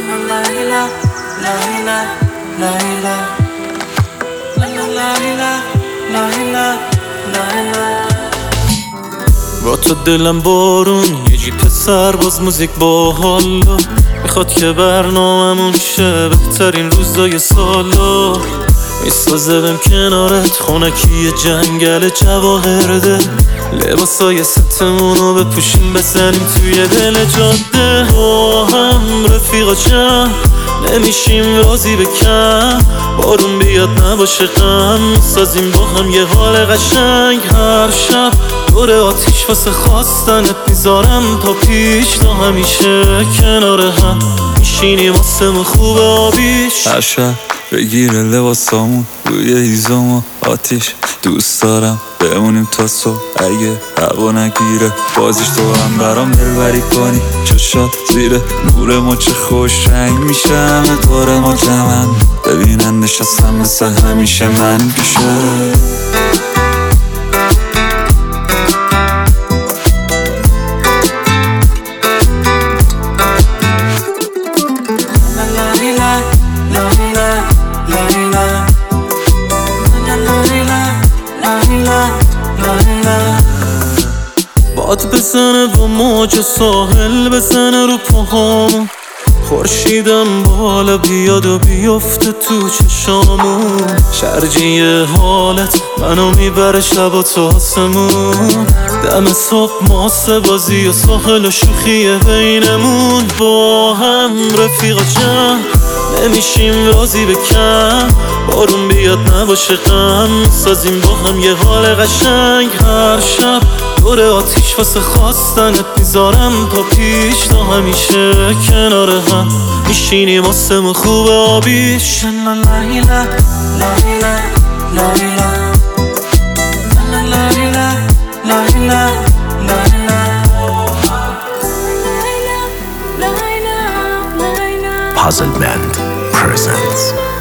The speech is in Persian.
با تو دلم بارون یه جیپ سرباز موزیک با حالا میخواد که برنامه‌مون شه بهترین روزای سالا میسازه بهم کنارت خونکی جنگل جواهرده لباسای ستمونو بپوشیم بزنیم توی دل جاده با هم رفیقا چند نمیشیم راضی به کم بارون بیاد نباشه غم میسازیم با هم یه حال قشنگ هر شب دور آتیش واسه خواستنت میذارم تا پیش تا همیشه کنار هم میشینیم واسه خوب آبیش هر شب بگیره لباسامون روی هیزم و آتیش دوست دارم بمونیم تا صبح اگه هوا نگیره بازیش تو هم برام دلبری کنی چشات زیر نور ما چه خوش رنگ میشه همه دور ما جمن ببینن نشستم مثل همیشه من پیشه باد بزنه و موج ساحل بزنه رو پاهامون خورشیدم بالا بیاد و بیفته تو چشامون شرجی حالت منو میبره شب و تا آسمون دم صبح ماسه بازی و ساحل و شوخی بینمون با هم رفیقا جمع نمیشیم راضی به کم بارون بیاد نباشه غم میسازیم با هم یه حال قشنگ هر شب دور آتیش واسه خواستنت میذارم تا پیش تا همیشه کنار هم میشینیم واسه خوب آبیش Puzzle Band presents